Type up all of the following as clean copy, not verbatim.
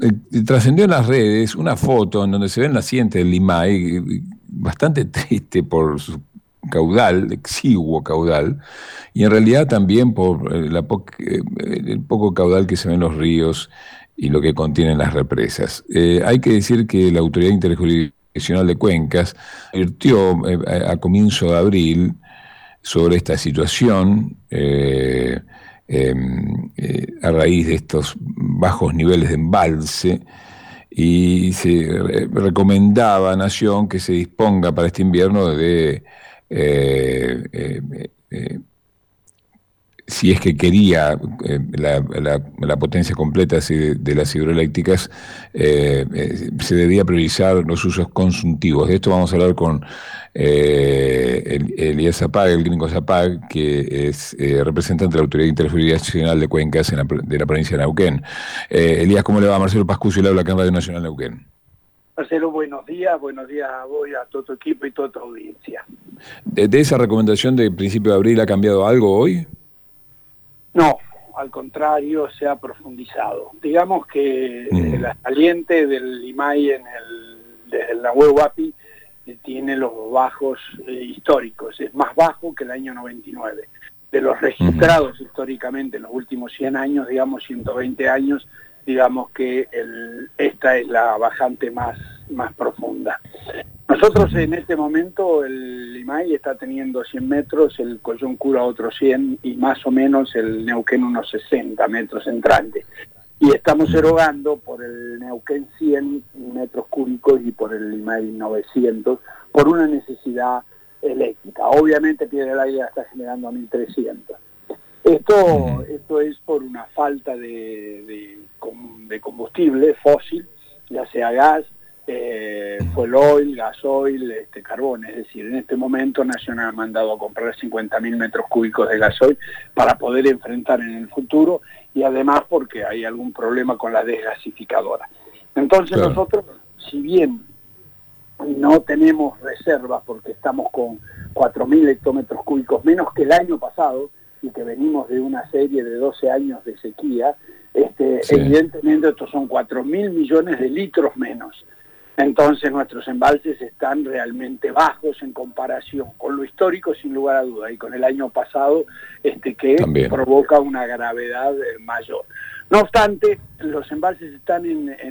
trascendió en las redes una foto en donde se ve el naciente del Limay, bastante triste por su caudal, exiguo caudal, y en realidad también por el poco caudal que se ve en los ríos y lo que contienen las represas. Hay que decir que la Autoridad Interjurisdiccional de Cuencas advirtió a comienzo de abril sobre esta situación a raíz de estos bajos niveles de embalse, y se recomendaba a Nación que se disponga para este invierno de si es que quería la potencia completa de las hidroeléctricas, se debía priorizar los usos consuntivos. De esto vamos a hablar con Elías Zapag, el gringo Zapag, que es representante de la Autoridad Interjurisdiccional de Cuencas de la provincia de Neuquén. Elías, ¿cómo le va? Marcelo Pascucio le habla acá en Radio Nacional Neuquén. Marcelo, buenos días a vos y a todo tu equipo y toda tu audiencia. ¿De esa recomendación de principio de abril ha cambiado algo hoy? No, al contrario, se ha profundizado. Digamos que la saliente del Limay desde el Nahuel Huapi tiene los bajos históricos, es más bajo que el año 99. De los registrados históricamente en los últimos 100 años, digamos 120 años, digamos que esta es la bajante más profunda. Nosotros en este momento el Limay está teniendo 100 metros, el Coyuncura otros 100 y más o menos el Neuquén unos 60 metros entrantes. Y estamos erogando por el Neuquén 100 metros cúbicos y por el Limay 900 por una necesidad eléctrica. Obviamente Piedra del Águila está generando a 1300. Esto es por una falta de combustible fósil, ya sea gas, fuel oil, gasoil, carbón. Es decir, en este momento Nacional ha mandado a comprar 50.000 metros cúbicos de gasoil para poder enfrentar en el futuro, y además porque hay algún problema con la desgasificadora. Entonces claro, nosotros, si bien no tenemos reservas porque estamos con 4.000 hectómetros cúbicos menos que el año pasado y que venimos de una serie de 12 años de sequía, sí, evidentemente estos son 4.000 millones de litros menos. Entonces nuestros embalses están realmente bajos en comparación con lo histórico, sin lugar a duda, y con el año pasado, que también provoca una gravedad mayor. No obstante, los embalses están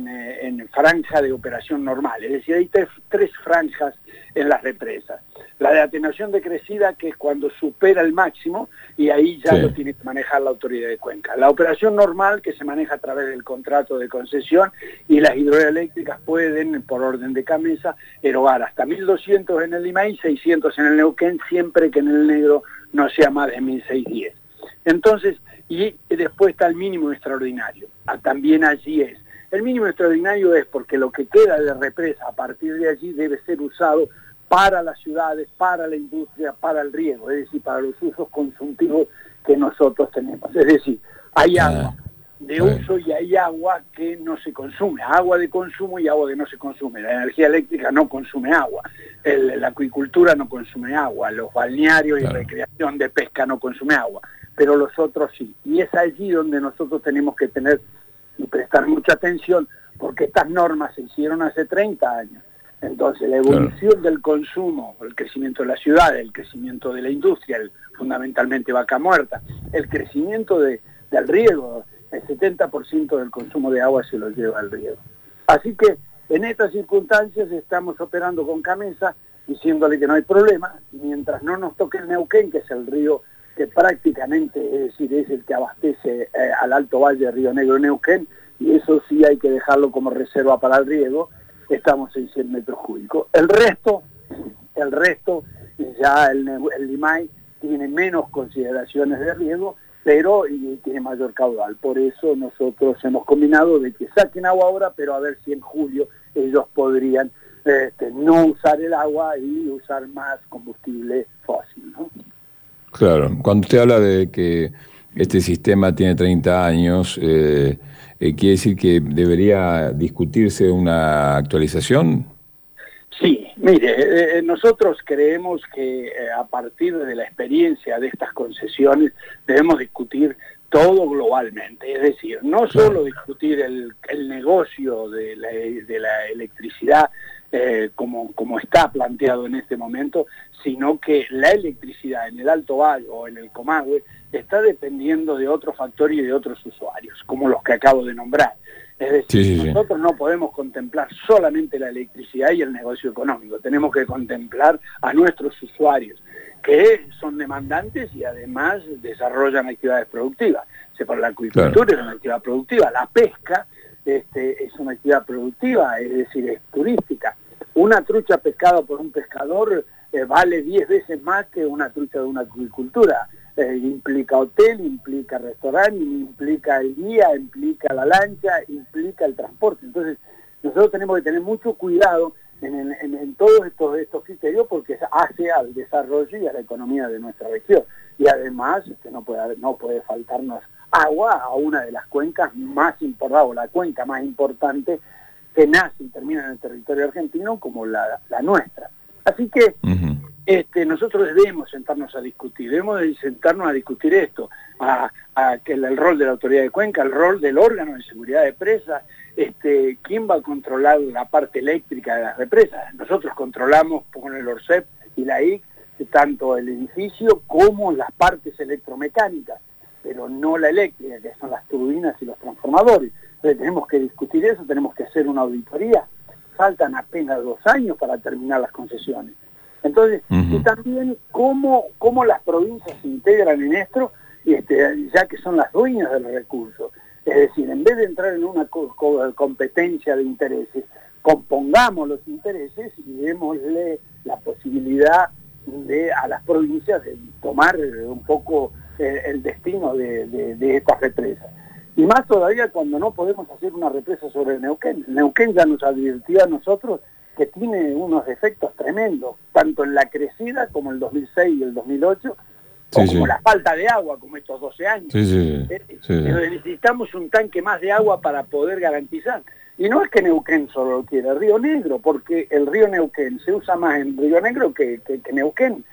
en franja de operación normal, es decir, hay tres franjas en las represas. La de atenuación decrecida, que es cuando supera el máximo, y ahí ya lo tiene que manejar la autoridad de Cuenca. La operación normal, que se maneja a través del contrato de concesión, y las hidroeléctricas pueden, por orden de CAMESA, erogar hasta 1.200 en el Limay, 600 en el Neuquén, siempre que en el Negro no sea más de 1.610. Entonces, y después está el mínimo extraordinario. También allí es. El mínimo extraordinario es porque lo que queda de represa a partir de allí debe ser usado para las ciudades, para la industria, para el riego, es decir, para los usos consultivos que nosotros tenemos. Es decir, hay agua de uso y hay agua que no se consume, agua de consumo y agua que no se consume. La energía eléctrica no consume agua, la acuicultura no consume agua, los balnearios y recreación de pesca no consume agua, pero los otros sí. Y es allí donde nosotros tenemos que tener y prestar mucha atención, porque estas normas se hicieron hace 30 años. Entonces la evolución del consumo, el crecimiento de la ciudad, el crecimiento de la industria, fundamentalmente Vaca Muerta, el crecimiento del riego, el 70% del consumo de agua se lo lleva al riego. Así que en estas circunstancias estamos operando con CAMESA, diciéndole que no hay problema, mientras no nos toque el Neuquén, que es el río que prácticamente, es decir, es el que abastece al Alto Valle de Río Negro Neuquén, y eso sí hay que dejarlo como reserva para el riego. Estamos en 100 metros cúbicos. El resto, ya el Limay tiene menos consideraciones de riego, pero tiene mayor caudal. Por eso nosotros hemos combinado de que saquen agua ahora, pero a ver si en julio ellos podrían no usar el agua y usar más combustible fósil, ¿no? Claro, cuando usted habla de que este sistema tiene 30 años, ¿quiere decir que debería discutirse una actualización? Sí, mire, nosotros creemos que a partir de la experiencia de estas concesiones debemos discutir todo globalmente. Es decir, no solo discutir el negocio de la electricidad como está planteado en este momento, sino que la electricidad en el Alto Valle o en el Comahue está dependiendo de otros factores y de otros usuarios, como los que acabo de nombrar. Es decir, nosotros no podemos contemplar solamente la electricidad y el negocio económico, tenemos que contemplar a nuestros usuarios, que son demandantes y además desarrollan actividades productivas. La acuicultura es una actividad productiva, la pesca es una actividad productiva, es decir, es turística. Una trucha pescada por un pescador vale 10 veces más que una trucha de una acuicultura. Implica hotel, implica restaurante, implica el guía, implica la lancha, implica el transporte. Entonces, nosotros tenemos que tener mucho cuidado en todos estos criterios, porque hace al desarrollo y a la economía de nuestra región. Y además, no puede faltarnos agua a una de las cuencas más importantes, o la cuenca más importante que nace y termina en el territorio argentino, como la nuestra. Así que nosotros debemos sentarnos a discutir esto, que el rol de la autoridad de cuenca, el rol del órgano de seguridad de presas, quién va a controlar la parte eléctrica de las represas. Nosotros controlamos con el ORCEP y la IC tanto el edificio como las partes electromecánicas, pero no la eléctrica, que son las turbinas y los transformadores. Entonces tenemos que discutir eso, tenemos que hacer una auditoría. Faltan apenas 2 años para terminar las concesiones. Entonces, y también cómo las provincias se integran en esto, ya que son las dueñas del recurso. Es decir, en vez de entrar en una competencia de intereses, compongamos los intereses y démosle la posibilidad a las provincias de tomar un poco el destino de estas represas. Y más todavía cuando no podemos hacer una represa sobre Neuquén. Neuquén ya nos advirtió a nosotros que tiene unos defectos tremendos, tanto en la crecida como el 2006 y el 2008, como la falta de agua, como estos 12 años. Necesitamos un tanque más de agua para poder garantizar. Y no es que Neuquén solo lo quiera, Río Negro, porque el río Neuquén se usa más en Río Negro que Neuquén.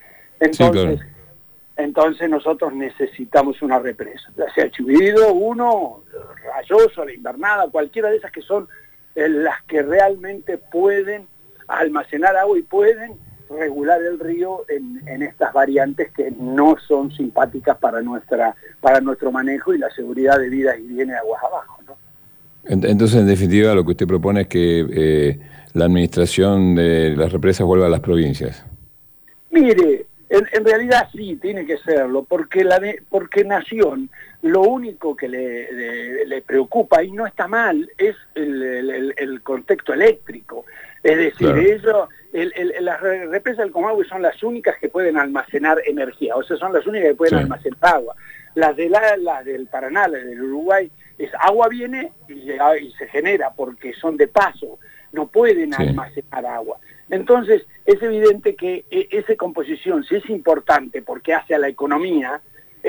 Entonces nosotros necesitamos una represa, ya sea Chubidó, Rayoso, La Invernada, cualquiera de esas que son las que realmente pueden almacenar agua y pueden regular el río en estas variantes que no son simpáticas para nuestro manejo y la seguridad de vida y bienes aguas abajo, ¿no? Entonces, en definitiva, lo que usted propone es que la administración de las represas vuelva a las provincias. Mire, en realidad sí, tiene que serlo, porque Nación lo único que le preocupa, y no está mal, es el contexto eléctrico. Es decir, las represas del Comahue son las únicas que pueden almacenar energía, o sea, son las únicas que pueden almacenar agua. Las del Paraná, las del Uruguay, agua viene y se genera porque son de paso, no pueden almacenar agua. Entonces, es evidente que esa composición, si es importante porque hace a la economía,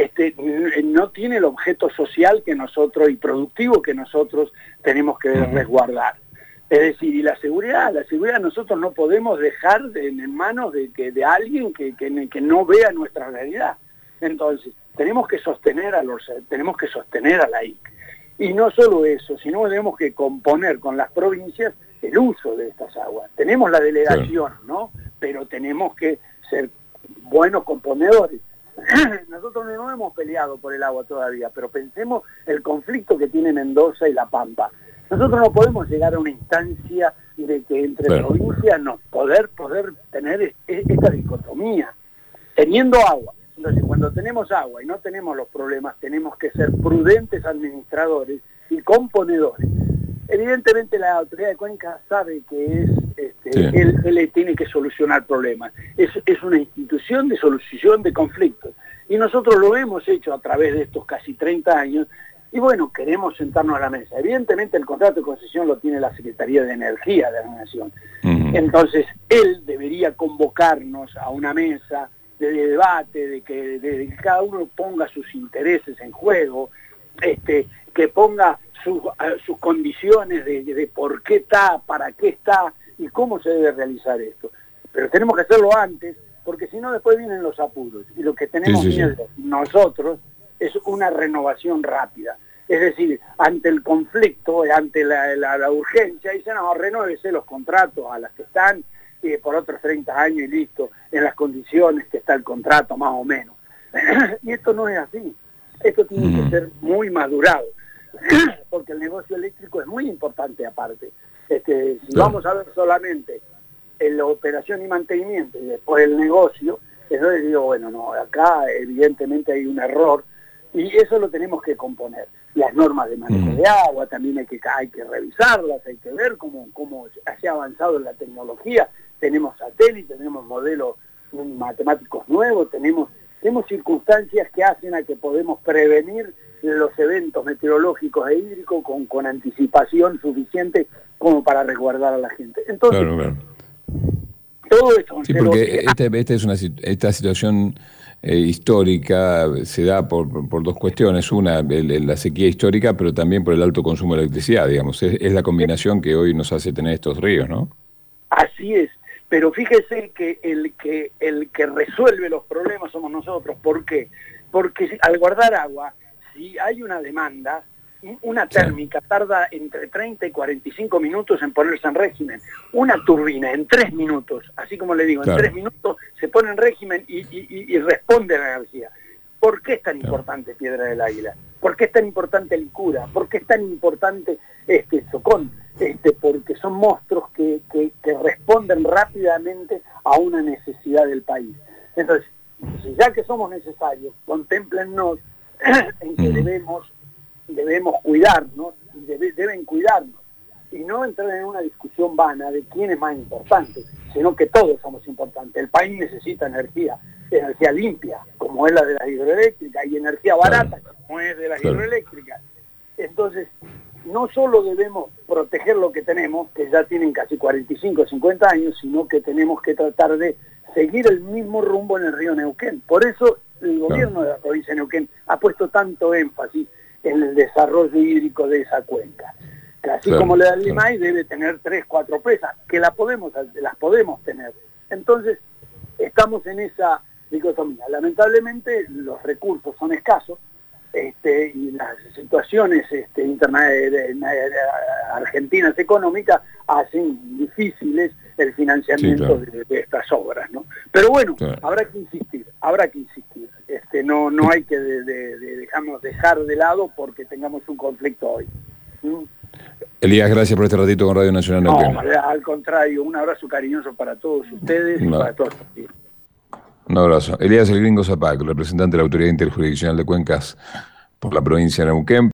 no tiene el objeto social que nosotros y productivo que nosotros tenemos que resguardar. Es decir, y la seguridad nosotros no podemos dejar en manos de alguien que no vea nuestra realidad. Entonces, tenemos que sostener tenemos que sostener a la IC. Y no solo eso, sino tenemos que componer con las provincias el uso de estas aguas. Tenemos la delegación, ¿no? Pero tenemos que ser buenos componedores. Nosotros no hemos peleado por el agua todavía, pero pensemos el conflicto que tiene Mendoza y La Pampa. Nosotros no podemos llegar a una instancia de que entre provincias poder tener esta dicotomía, teniendo agua. Entonces, cuando tenemos agua y no tenemos los problemas, tenemos que ser prudentes administradores y componedores. Evidentemente la autoridad de Cuenca sabe que él tiene que solucionar problemas. Es una institución de solución de conflictos. Y nosotros lo hemos hecho a través de estos casi 30 años. Y bueno, queremos sentarnos a la mesa. Evidentemente el contrato de concesión lo tiene la Secretaría de Energía de la Nación. Entonces, él debería convocarnos a una mesa de debate, de que cada uno ponga sus intereses en juego, que ponga sus condiciones de por qué está, para qué está y cómo se debe realizar esto. Pero tenemos que hacerlo antes, porque si no después vienen los apuros. Y lo que tenemos miedo nosotros es una renovación rápida. Es decir, ante el conflicto, ante la urgencia, dicen, no, renuévese los contratos a las que están por otros 30 años y listo, en las condiciones que está el contrato, más o menos. Y esto no es así. Esto tiene que ser muy madurado, porque el negocio eléctrico es muy importante aparte. Si vamos a ver solamente la operación y mantenimiento y después el negocio, entonces digo, bueno, no, acá evidentemente hay un error y eso lo tenemos que componer. Las normas de manejo de agua también hay que revisarlas, hay que ver cómo se ha avanzado en la tecnología. Tenemos satélites, tenemos modelos matemáticos nuevos, tenemos circunstancias que hacen a que podemos prevenir los eventos meteorológicos e hídricos con anticipación suficiente como para resguardar a la gente. Entonces, claro. todo esto... Sí, porque esta situación histórica se da por dos cuestiones. Una, la sequía histórica, pero también por el alto consumo de electricidad, digamos. Es la combinación que hoy nos hace tener estos ríos, ¿no? Así es. Pero fíjese que el que resuelve los problemas somos nosotros. ¿Por qué? Porque al guardar agua, si hay una demanda, una térmica tarda entre 30 y 45 minutos en ponerse en régimen. Una turbina en 3 minutos, así como le digo, en 3 minutos se pone en régimen y responde a la energía. ¿Por qué es tan importante Piedra del Águila? ¿Por qué es tan importante Licura? ¿Por qué es tan importante Socón? Porque son monstruos que responden rápidamente a una necesidad del país. Entonces, ya que somos necesarios, contemplennos en que debemos cuidarnos, y deben cuidarnos, y no entrar en una discusión vana de quién es más importante, sino que todos somos importantes. El país necesita energía limpia, como es la de las hidroeléctricas, y energía barata, como es de las hidroeléctricas. Entonces, no solo debemos proteger lo que tenemos, que ya tienen casi 45 o 50 años, sino que tenemos que tratar de seguir el mismo rumbo en el río Neuquén. Por eso el gobierno de la provincia de Neuquén ha puesto tanto énfasis en el desarrollo hídrico de esa cuenca. Que así como le da el Limay, debe tener 3, 4 presas, que las podemos tener. Entonces, estamos en esa dicotomía. Lamentablemente, los recursos son escasos, y las situaciones argentinas económicas hacen difíciles el financiamiento de estas obras, ¿no? Pero bueno, habrá que insistir. No hay que dejar de lado porque tengamos un conflicto hoy. Elías, gracias por este ratito con Radio Nacional Neuquén. No, al contrario, un abrazo cariñoso para todos ustedes y para todos ustedes. Un abrazo. Elías El Gringo Zapac, representante de la Autoridad Interjurisdiccional de Cuencas por la provincia de Neuquén.